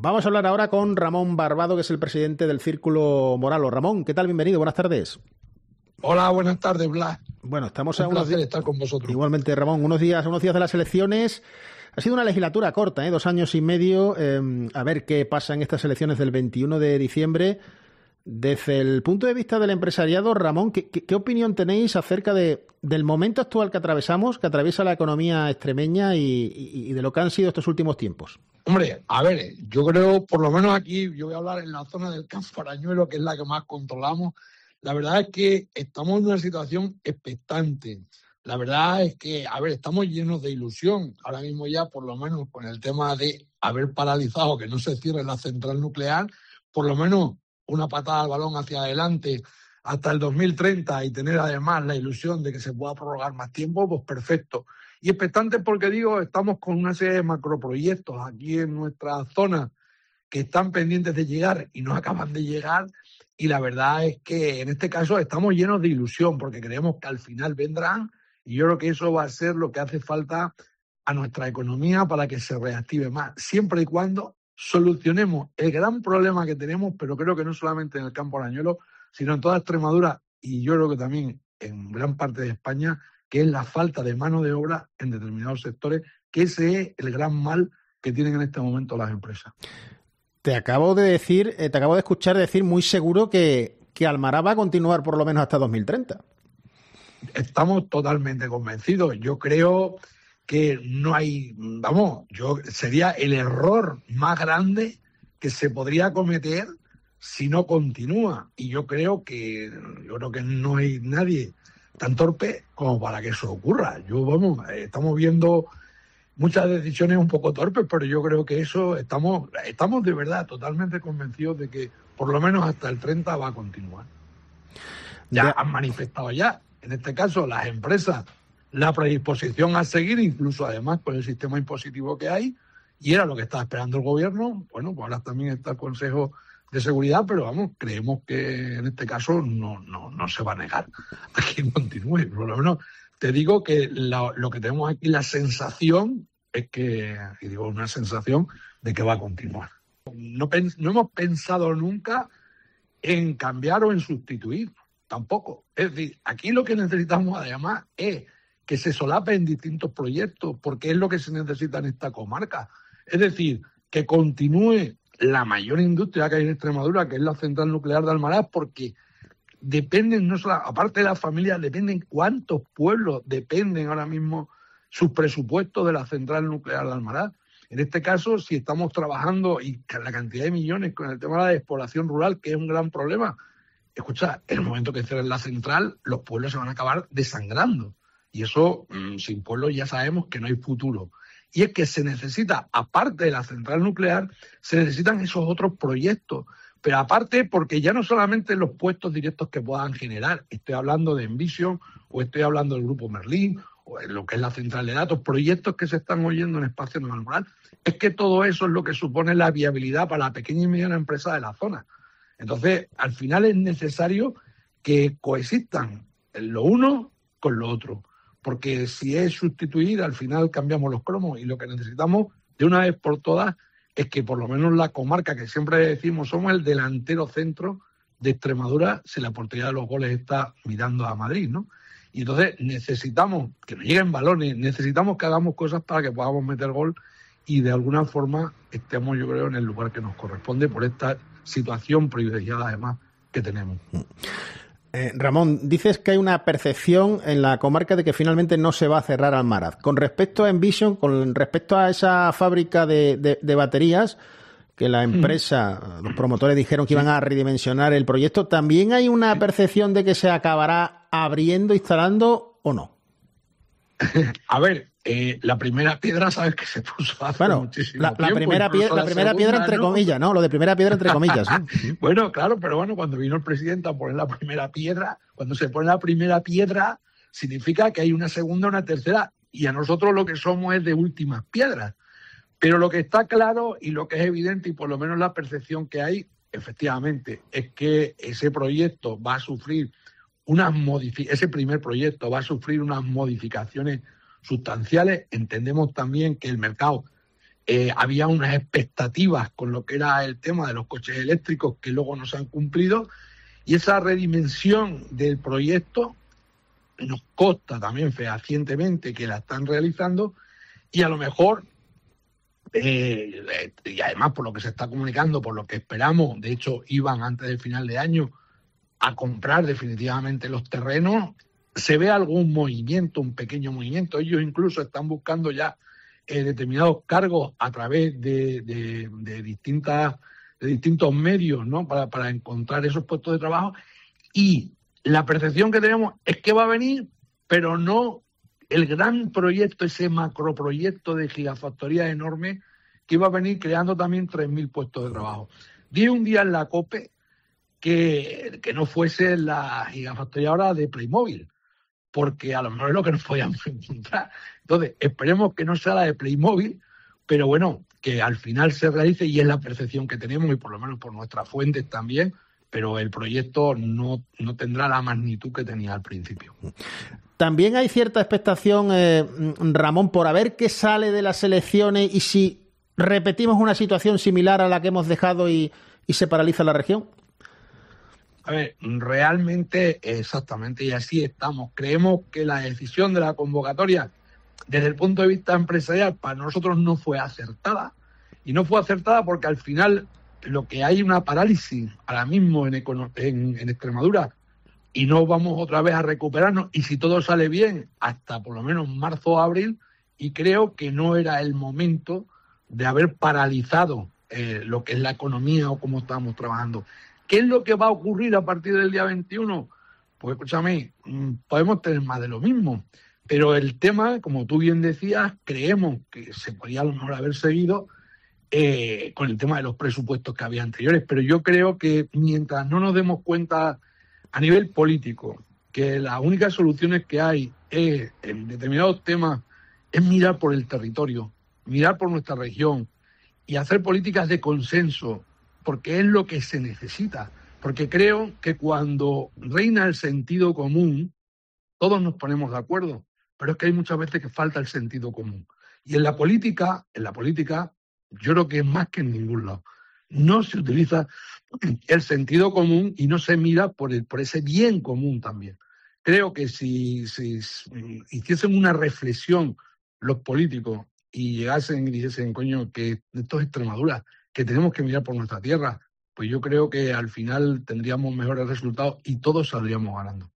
Vamos a hablar ahora con Ramón Barbado, que es el presidente del Círculo Moralo. Ramón, ¿qué tal? Bienvenido, buenas tardes. Hola, buenas tardes, Blas. Bueno, estamos a unos días estar con vosotros. Igualmente, Ramón, unos días de las elecciones. Ha sido una legislatura corta, 2 años y medio. A ver qué pasa en estas elecciones del 21 de diciembre. Desde el punto de vista del empresariado, Ramón, ¿qué opinión tenéis acerca del momento actual que atravesamos, que atraviesa la economía extremeña y de lo que han sido estos últimos tiempos? Hombre, a ver, yo creo, por lo menos aquí, yo voy a hablar en la zona del Campo Arañuelo, que es la que más controlamos. La verdad es que estamos en una situación expectante. La verdad es que, a ver, estamos llenos de ilusión. Ahora mismo ya, por lo menos, con el tema de haber paralizado que no se cierre la central nuclear, por lo menos una patada al balón hacia adelante hasta el 2030 y tener además la ilusión de que se pueda prorrogar más tiempo, pues perfecto. Y expectante porque, digo, estamos con una serie de macroproyectos aquí en nuestra zona que están pendientes de llegar y no acaban de llegar. Y la verdad es que en este caso estamos llenos de ilusión porque creemos que al final vendrán y yo creo que eso va a ser lo que hace falta a nuestra economía para que se reactive más, siempre y cuando solucionemos el gran problema que tenemos, pero creo que no solamente en el Campo Arañuelo, sino en toda Extremadura y yo creo que también en gran parte de España, que es la falta de mano de obra en determinados sectores, que ese es el gran mal que tienen en este momento las empresas. Te acabo de escuchar decir muy seguro que Almará va a continuar por lo menos hasta 2030. Estamos totalmente convencidos. Yo creo que no hay, sería el error más grande que se podría cometer si no continúa. Y yo creo que no hay nadie tan torpe como para que eso ocurra. Estamos viendo muchas decisiones un poco torpes, pero yo creo que eso estamos de verdad totalmente convencidos de que por lo menos hasta el 30 va a continuar. Ya han manifestado ya, en este caso las empresas, la predisposición a seguir, incluso además con el sistema impositivo que hay, y era lo que estaba esperando el gobierno. Bueno, pues ahora también está el Consejo de Seguridad, pero creemos que en este caso no se va a negar a que continúe. Por lo menos te digo que lo que tenemos aquí, la sensación es que, y digo una sensación de que va a continuar. No hemos pensado nunca en cambiar o en sustituir, tampoco. Es decir, aquí lo que necesitamos además es que se solapen distintos proyectos, porque es lo que se necesita en esta comarca. Es decir, que continúe la mayor industria que hay en Extremadura, que es la central nuclear de Almaraz, porque dependen, no solo, aparte de las familias, dependen cuántos pueblos dependen ahora mismo sus presupuestos de la central nuclear de Almaraz. En este caso, si estamos trabajando y la cantidad de millones con el tema de la despoblación rural, que es un gran problema, escucha, en el momento que cierren la central, los pueblos se van a acabar desangrando. Y eso, sin pueblos ya sabemos que no hay futuro. Y es que se necesita, aparte de la central nuclear, se necesitan esos otros proyectos. Pero aparte, porque ya no solamente los puestos directos que puedan generar, estoy hablando de Envision o estoy hablando del Grupo Merlín o en lo que es la central de datos, proyectos que se están oyendo en Espacio Normal, es que todo eso es lo que supone la viabilidad para la pequeña y mediana empresa de la zona. Entonces, al final es necesario que coexistan lo uno con lo otro. Porque si es sustituir, al final cambiamos los cromos y lo que necesitamos de una vez por todas es que por lo menos la comarca, que siempre decimos somos el delantero centro de Extremadura, si la portería de los goles está mirando a Madrid, ¿no? Y entonces necesitamos que nos lleguen balones, necesitamos que hagamos cosas para que podamos meter gol y de alguna forma estemos, yo creo, en el lugar que nos corresponde por esta situación privilegiada además que tenemos. Ramón, dices que hay una percepción en la comarca de que finalmente no se va a cerrar Almaraz. Con respecto a Envision, con respecto a esa fábrica de baterías, que la empresa, los promotores dijeron que iban a redimensionar el proyecto, ¿también hay una percepción de que se acabará abriendo, instalando o no? A ver, la primera piedra, sabes que se puso hace muchísimo tiempo. La primera piedra entre comillas, ¿no? Lo de primera piedra entre comillas, ¿no? Bueno, claro, pero cuando vino el presidente a poner la primera piedra, cuando se pone la primera piedra, significa que hay una segunda, una tercera, y a nosotros lo que somos es de últimas piedras. Pero lo que está claro y lo que es evidente, y por lo menos la percepción que hay, efectivamente, es que ese proyecto va a sufrir ese primer proyecto va a sufrir unas modificaciones sustanciales. Entendemos también que el mercado había unas expectativas con lo que era el tema de los coches eléctricos que luego no se han cumplido, y esa redimensión del proyecto nos consta también fehacientemente que la están realizando, y a lo mejor, y además por lo que se está comunicando, por lo que esperamos, de hecho iban antes del final de año a comprar definitivamente los terrenos, se ve algún movimiento, un pequeño movimiento. Ellos incluso están buscando ya determinados cargos a través de distintos medios, ¿no? Para encontrar esos puestos de trabajo, y la percepción que tenemos es que va a venir, pero no el gran proyecto, ese macroproyecto de gigafactoría enorme que iba a venir creando también 3.000 puestos de trabajo. Vi un día en la COPE que no fuese la gigafactoría ahora de Playmobil, porque a lo mejor es lo que nos podíamos encontrar. Entonces, esperemos que no sea la de Playmobil, pero bueno, que al final se realice, y es la percepción que tenemos, y por lo menos por nuestras fuentes también, pero el proyecto no tendrá la magnitud que tenía al principio. También hay cierta expectación, Ramón, por a ver qué sale de las elecciones y si repetimos una situación similar a la que hemos dejado y se paraliza la región. A ver, realmente, exactamente, y así estamos. Creemos que la decisión de la convocatoria, desde el punto de vista empresarial, para nosotros no fue acertada. Y no fue acertada porque al final lo que hay una parálisis ahora mismo en Extremadura, y no vamos otra vez a recuperarnos, y si todo sale bien, hasta por lo menos marzo o abril, y creo que no era el momento de haber paralizado lo que es la economía o cómo estamos trabajando. ¿Qué es lo que va a ocurrir a partir del día 21? Pues escúchame, podemos tener más de lo mismo, pero el tema, como tú bien decías, creemos que se podría a lo mejor haber seguido con el tema de los presupuestos que había anteriores, pero yo creo que mientras no nos demos cuenta a nivel político que las únicas soluciones que hay en determinados temas es mirar por el territorio, mirar por nuestra región y hacer políticas de consenso, porque es lo que se necesita. Porque creo que cuando reina el sentido común, todos nos ponemos de acuerdo, pero es que hay muchas veces que falta el sentido común. Y en la política, yo creo que es más que en ningún lado. No se utiliza el sentido común y no se mira por ese bien común también. Creo que si hiciesen una reflexión los políticos y llegasen y dijesen, coño, que esto es Extremadura, que tenemos que mirar por nuestra tierra, pues yo creo que al final tendríamos mejores resultados y todos saldríamos ganando.